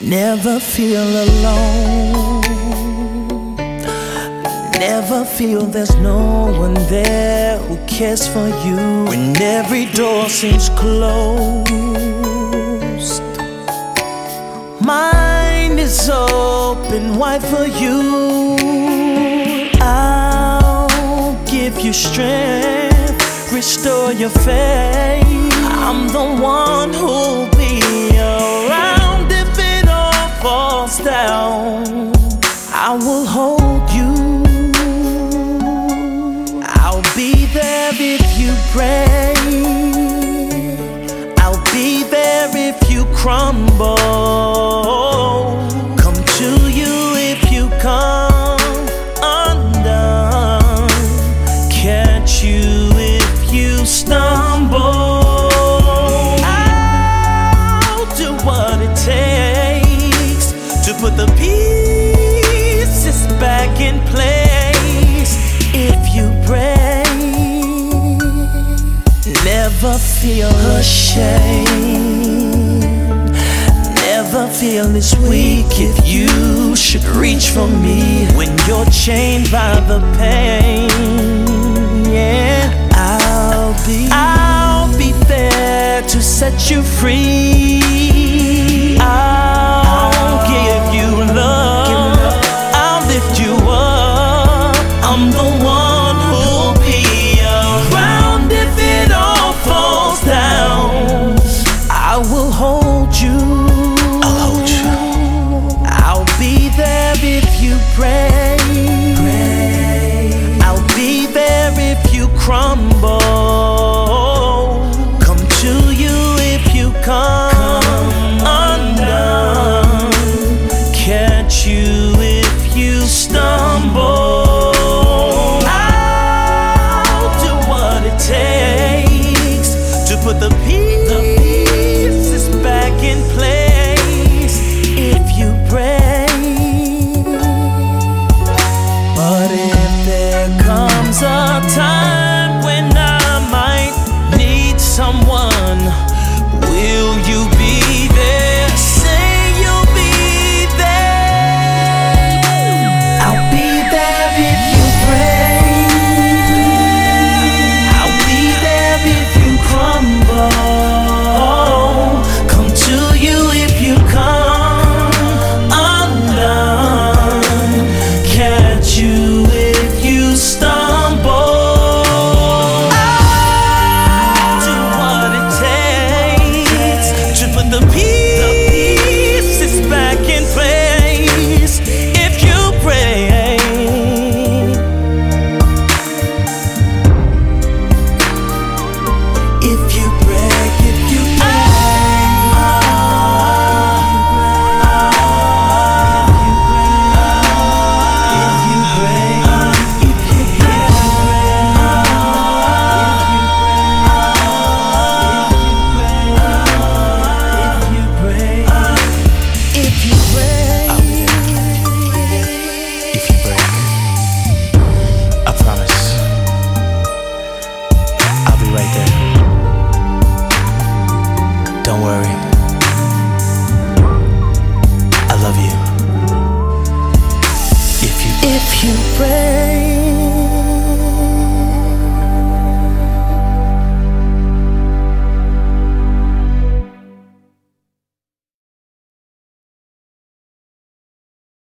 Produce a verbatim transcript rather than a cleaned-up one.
Never feel alone. Never feel there's no one there who cares for you when every door seems closed. Mine is open wide for you. I'll give you strength, restore your faith. I'm the one who'll be around if it all falls down. I will hold you. I'll be there if you pray. I'll be there if you crumble. Come to you if you come undone. Catch you if you stumble. I'll do what it takes to put the pieces back in place. If you pray, never feel ashamed. Never feel this weak if you should reach for me when you're chained by the pain. Yeah, I'll be, I'll be there to set you free.